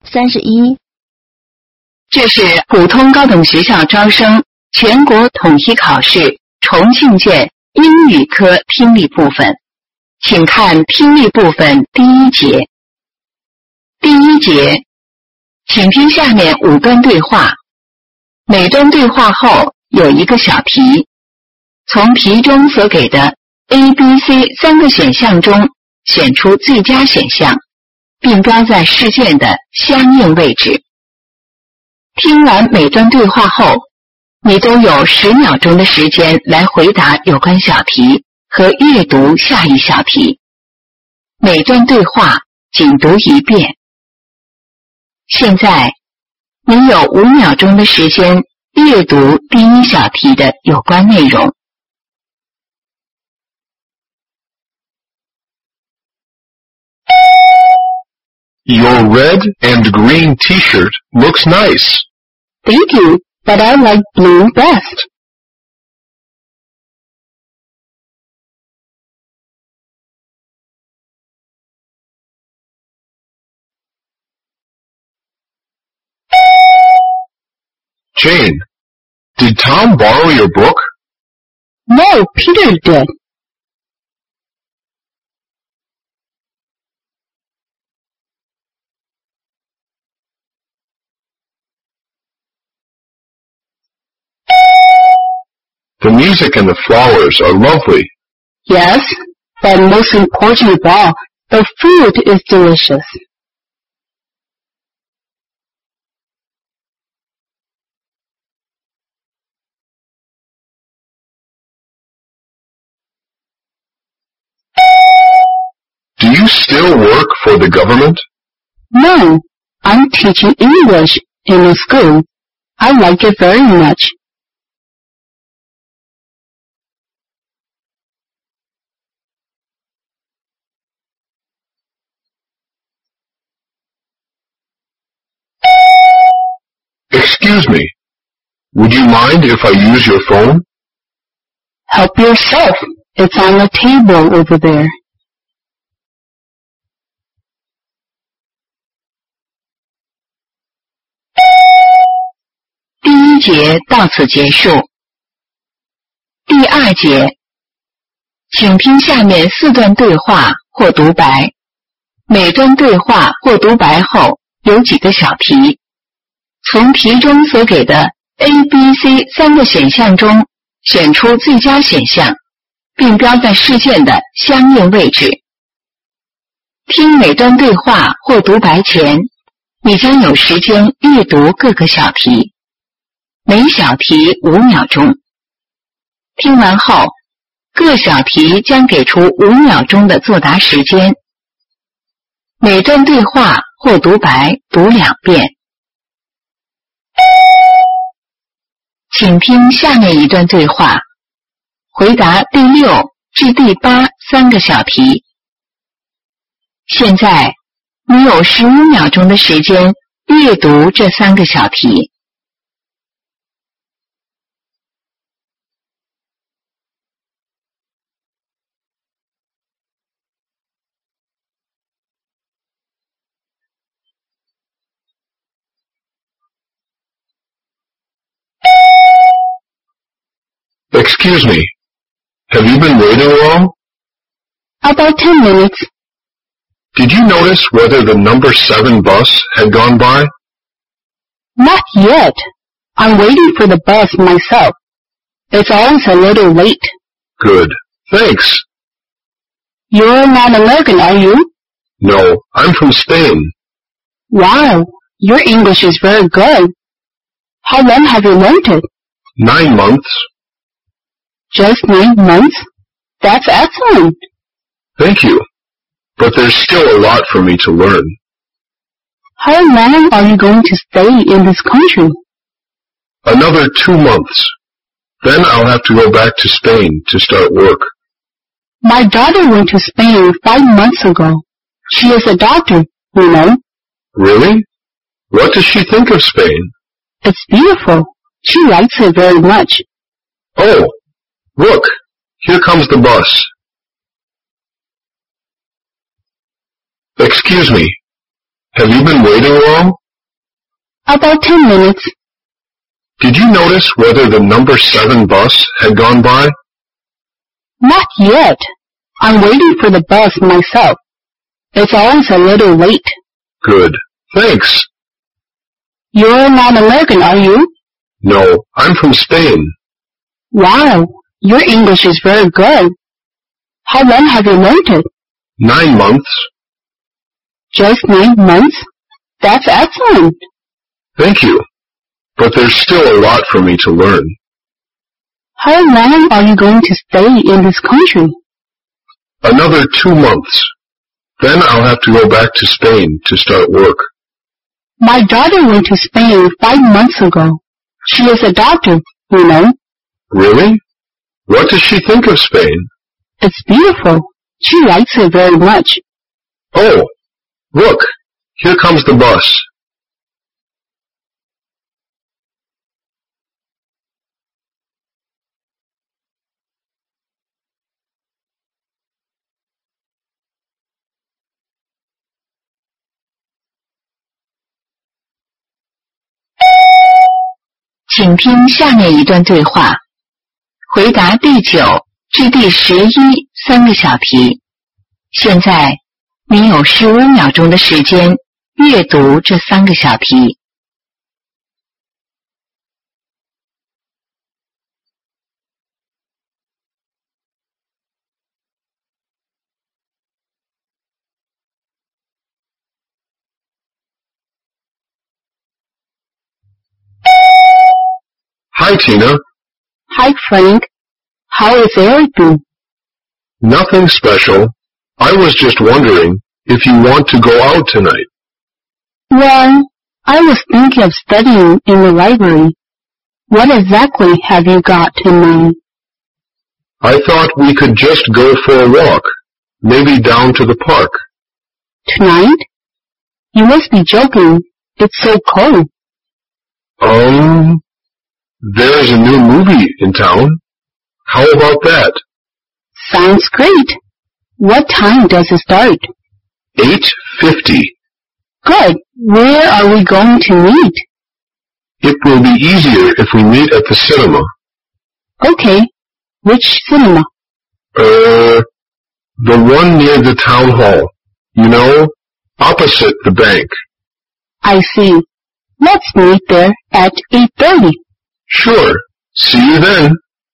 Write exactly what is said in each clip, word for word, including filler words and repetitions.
三十一。 这是普通高等学校招生全国统一考试重庆卷英语科听力部分，请看听力部分第一节。第一节，请听下面五段对话，每段对话后有一个小题，从题中所给的 A、B、C 三个选项中选出最佳选项，并标在试卷的相应位置。听完每段对话后，你都有十秒钟的时间来回答有关小题和阅读下一小题。每段对话仅读一遍。现在，你有五秒钟的时间阅读第一小题的有关内容。 Your red and green t-shirt looks nice. Thank you, but I like blue best. Jane, did Tom borrow your book? No, Peter did. The music and the flowers are lovely. Yes, but most important of all, the food is delicious. Do you still work for the government? No, I'm teaching English in a school. I like it very much. Excuse me, would you mind if I use your phone? Help yourself. It's on the table over there. 第一节到此结束。第二节，请听下面四段对话或独白，每段对话或独白后有几个小题，从题中所给的 A、B、C 三个选项中选出最佳选项，并标在试卷的相应位置。听每段对话或独白前，你将有时间阅读各个小题，每小题五秒钟。听完后，各小题将给出五秒钟的作答时间。每段对话或独白读两遍。请听下面一段对话，回答第六至第八三个小题。现在，你有十五秒钟的时间阅读这三个小题。 Excuse me, have you been waiting long? About ten minutes. Did you notice whether the number seven bus had gone by? Not yet. I'm waiting for the bus myself. It's always a little late. Good, thanks. You're not American, are you? No, I'm from Spain. Wow, your English is very good. How long have you learned it? Nine months. Just nine months? That's excellent. Thank you. But there's still a lot for me to learn. How long are you going to stay in this country? Another two months. Then I'll have to go back to Spain to start work. My daughter went to Spain five months ago. She is a doctor, you know. Really? What does she think of Spain? It's beautiful. She likes it very much. Oh, look, here comes the bus. Excuse me, have you been waiting long? About ten minutes. Did you notice whether the number seven bus had gone by? Not yet. I'm waiting for the bus myself. It's always a little late. Good. Thanks. You're not American, are you? No, I'm from Spain. Wow, your English is very good. How long have you learned it? Nine months. Just nine months? That's excellent. Thank you. But there's still a lot for me to learn. How long are you going to stay in this country? Another two months. Then I'll have to go back to Spain to start work. My daughter went to Spain five months ago. She is a doctor, you know. Really? What does she think of Spain? It's beautiful. She likes it very much. Oh, look, here comes the bus. "请听下面一段对话，回答第九至第十一三个小题。现在你有十五秒钟的时间阅读这三个小题。 Hi, Tina. Hi, Frank. How is everything? Nothing special. I was just wondering if you want to go out tonight. Well, I was thinking of studying in the library. What exactly have you got in mind? I thought we could just go for a walk, maybe down to the park. Tonight? You must be joking. It's so cold. Um, there's a new movie in town. How about that? Sounds great. What time does it start? eight fifty. Good. Where are we going to meet? It will be easier if we meet at the cinema. Okay. Which cinema? Uh, the one near the town hall. You know, opposite the bank. I see. Let's meet there at eight thirty. Sure. See you then.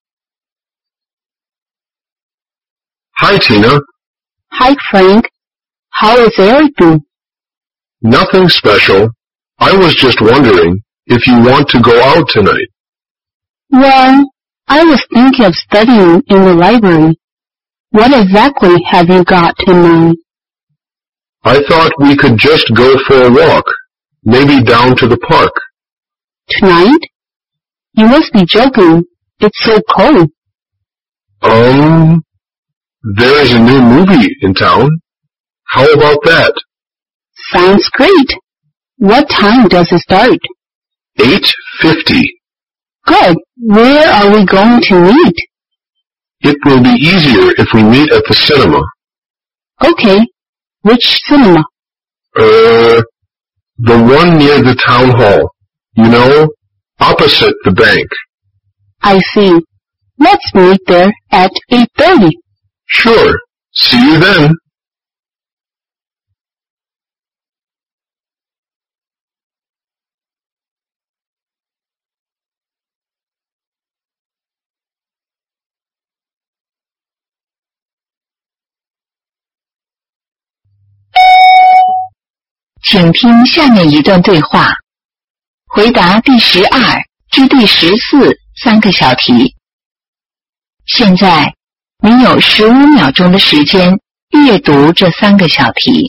Hi, Tina. Hi, Frank. How is everything? Nothing special. I was just wondering if you want to go out tonight. Well, I was thinking of studying in the library. What exactly have you got in mind? I thought we could just go for a walk, maybe down to the park. Tonight? You must be joking. It's so cold. Um, there's a new movie in town. How about that? Sounds great. What time does it start? eight fifty. Good. Where are we going to meet? It will be easier if we meet at the cinema. Okay. Which cinema? Uh, the one near the town hall. You know, opposite the bank. I see. Let's meet there at eight thirty. Sure. See you then. "请听下面一段对话，回答第十二至第十四三个小题。现在你有十五秒钟的时间阅读这三个小题。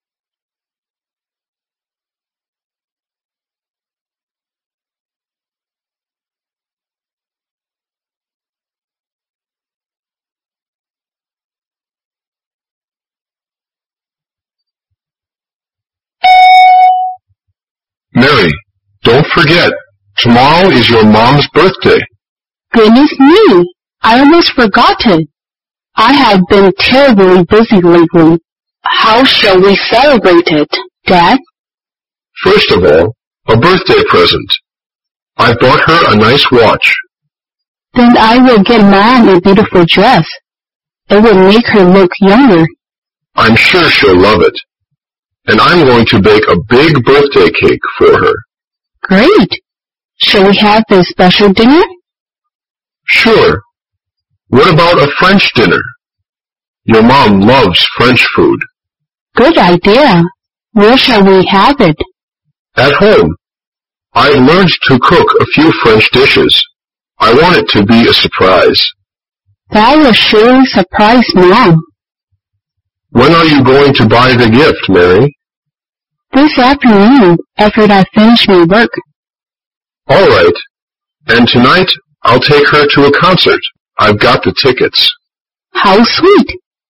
Mary, don't forget, tomorrow is your mom's birthday. Goodness me! I almost forgot it. I have been terribly busy lately. How shall we celebrate it, Dad? First of all, A birthday present. I bought her a nice watch. Then I will get Mom a beautiful dress. It will make her look younger. I'm sure she'll love it. And I'm going to bake a big birthday cake for her. Great! Shall we have a special dinner? Sure. What about a French dinner? Your mom loves French food. Good idea. Where shall we have it? At home. I've learned to cook a few French dishes. I want it to be a surprise. That will surely surprise Mom. When are you going to buy the gift, Mary? This afternoon, after I finish my work. All right. And tonight, I'll take her to a concert. I've got the tickets. How sweet!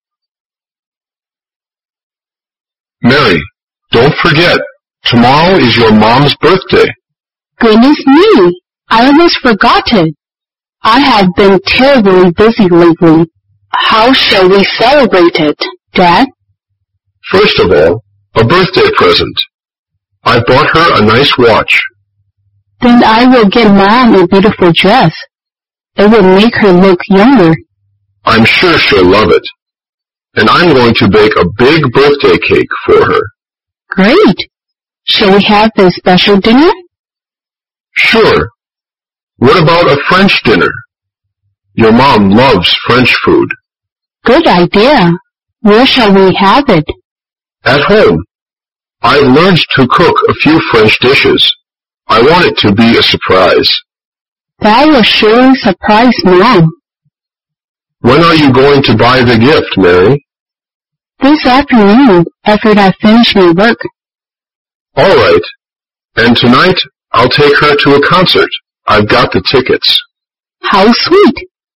Mary, don't forget, tomorrow is your mom's birthday. Goodness me! I almost forgot it. I have been terribly busy lately. How shall we celebrate it, Dad? First of all, a birthday present. I bought her a nice watch. Then I will get Mom a beautiful dress. It will make her look younger. I'm sure she'll love it. And I'm going to bake a big birthday cake for her. Great! Shall we have a special dinner? Sure. What about a French dinner? Your mom loves French food. Good idea. Where shall we have it? At home. I've learned to cook a few French dishes. I want it to be a surprise. That will surely surprise Mom. When are you going to buy the gift, Mary? This afternoon, after I finish my work. All right. And tonight, I'll take her to a concert. I've got the tickets. How sweet!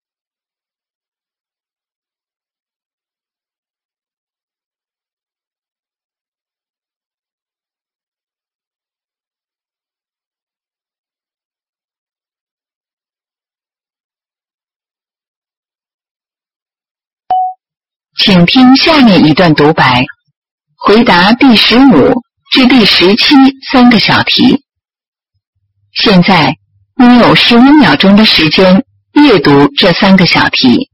请听下面一段独白，回答第十五至第十七三个小题。现在你有十五秒钟的时间阅读这三个小题。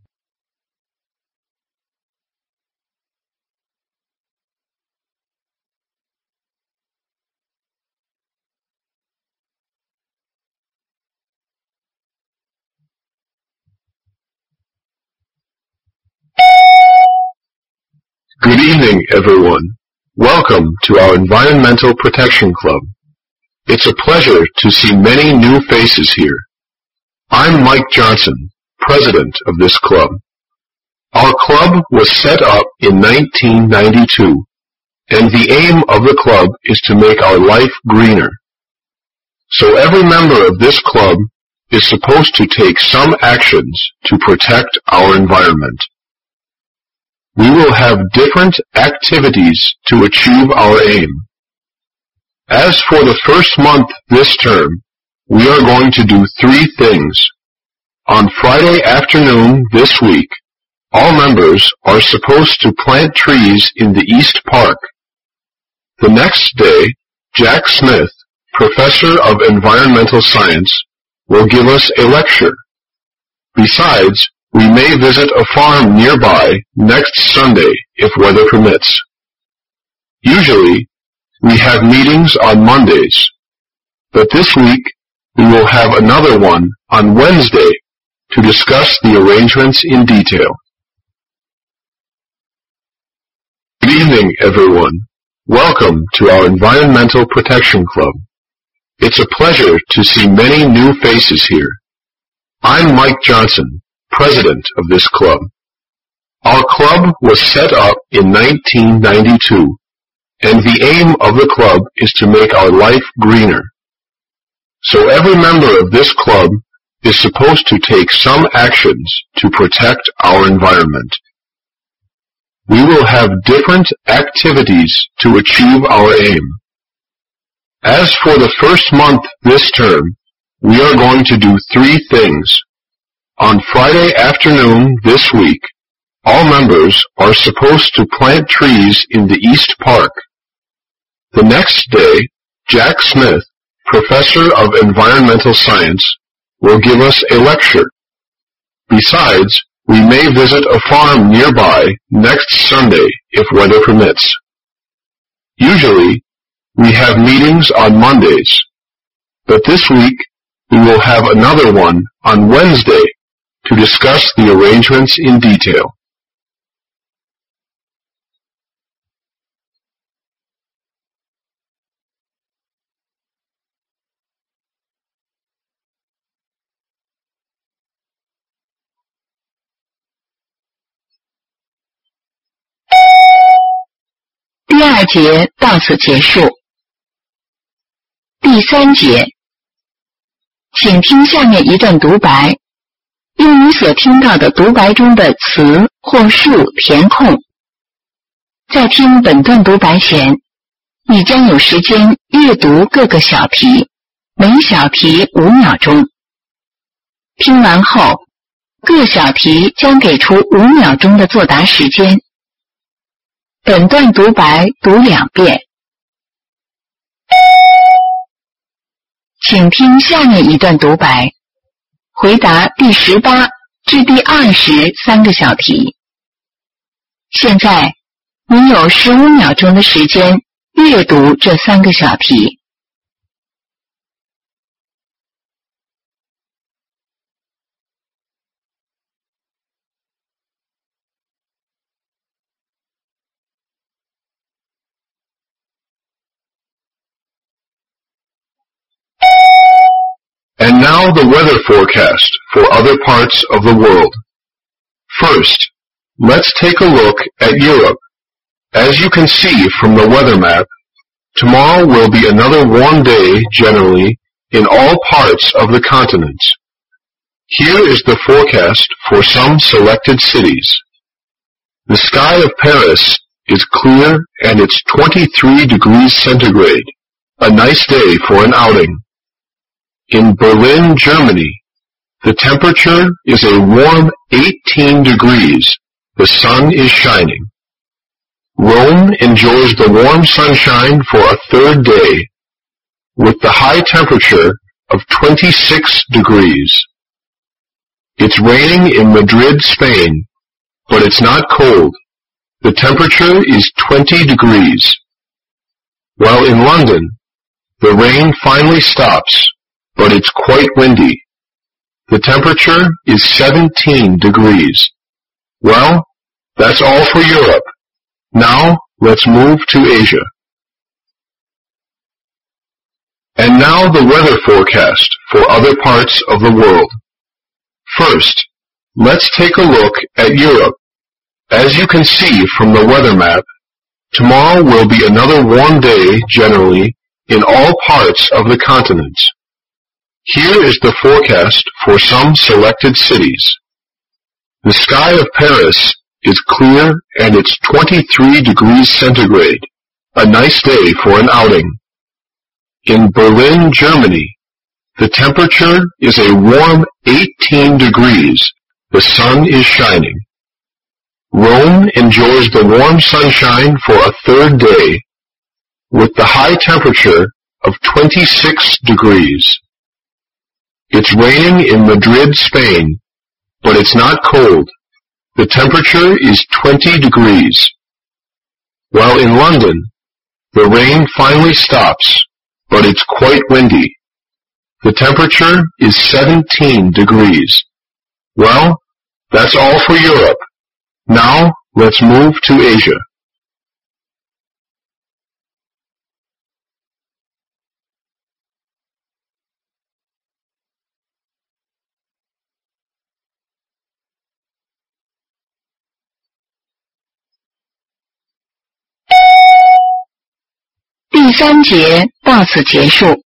Good evening, everyone. Welcome to our Environmental Protection Club. It's a pleasure to see many new faces here. I'm Mike Johnson, president of this club. Our club was set up in nineteen ninety-two, and the aim of the club is to make our life greener. So every member of this club is supposed to take some actions to protect our environment. We will have different activities to achieve our aim. As for the first month this term, we are going to do three things. On Friday afternoon this week, all members are supposed to plant trees in the East Park. The next day, Jack Smith, professor of environmental science, will give us a lecture. Besides, we may visit a farm nearby next Sunday if weather permits. Usually, we have meetings on Mondays, but this week we will have another one on Wednesday to discuss the arrangements in detail. Good evening, everyone. Welcome to our Environmental Protection Club. It's a pleasure to see many new faces here. I'm Mike Johnson, president of this club. Our club was set up in nineteen ninety-two, and the aim of the club is to make our life greener. So every member of this club is supposed to take some actions to protect our environment. We will have different activities to achieve our aim. As for the first month this term, we are going to do three things. On Friday afternoon this week, all members are supposed to plant trees in the East Park. The next day, Jack Smith, Professor of Environmental Science, will give us a lecture. Besides, we may visit a farm nearby next Sunday if weather permits. Usually, we have meetings on Mondays, but this week we will have another one on Wednesday to discuss the arrangements in detail. 第二节到此结束。第三节，请听下面一段独白，用你所听到的独白中的词或数填空。在听本段独白前，你将有时间阅读各个小题，每小题五秒钟。听完后，各小题将给出五秒钟的作答时间。本段独白读两遍。请听下面一段独白，回答第十八至第二十三个小题。现在，你有十五秒钟的时间阅读这三个小题。 And now the weather forecast for other parts of the world. First, let's take a look at Europe. As you can see from the weather map, tomorrow will be another warm day generally in all parts of the continent. Here is the forecast for some selected cities. The sky of Paris is clear and it's twenty-three degrees centigrade, a nice day for an outing. In Berlin, Germany, the temperature is a warm eighteen degrees. The sun is shining. Rome enjoys the warm sunshine for a third day, with the high temperature of twenty-six degrees. It's raining in Madrid, Spain, but it's not cold. The temperature is twenty degrees. While in London, the rain finally stops, but it's quite windy. The temperature is seventeen degrees. Well, that's all for Europe. Now, let's move to Asia. And now the weather forecast for other parts of the world. First, let's take a look at Europe. As you can see from the weather map, tomorrow will be another warm day generally in all parts of the continent. Here is the forecast for some selected cities. The sky of Paris is clear and it's twenty-three degrees centigrade, a nice day for an outing. In Berlin, Germany, the temperature is a warm eighteen degrees. The sun is shining. Rome enjoys the warm sunshine for a third day, with the high temperature of twenty-six degrees. It's raining in Madrid, Spain, but it's not cold. The temperature is twenty degrees. While in London, the rain finally stops, but it's quite windy. The temperature is seventeen degrees. Well, that's all for Europe. Now, let's move to Asia. 第三节到此结束。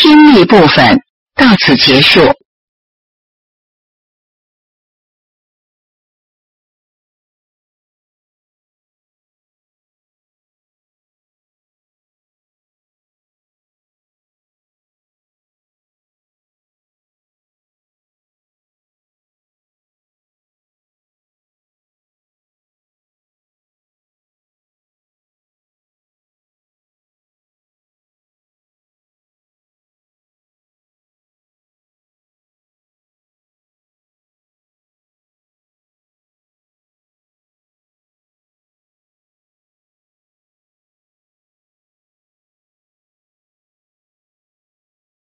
听力部分到此结束。